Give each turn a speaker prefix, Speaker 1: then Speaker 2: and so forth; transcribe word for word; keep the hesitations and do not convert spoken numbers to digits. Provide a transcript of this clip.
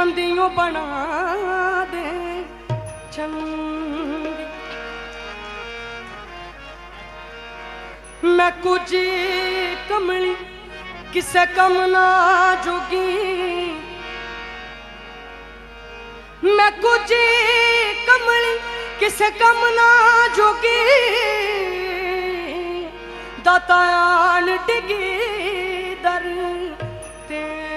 Speaker 1: ਜਾਂਦੀਓ ਬਣਾ ਦੇ ਚੰਗੀ। मैं कुछ कमली किसे कम ना जोगी, मैं कुछ कमली किसे कम ना जोगी, दाता आन डिगी दर ते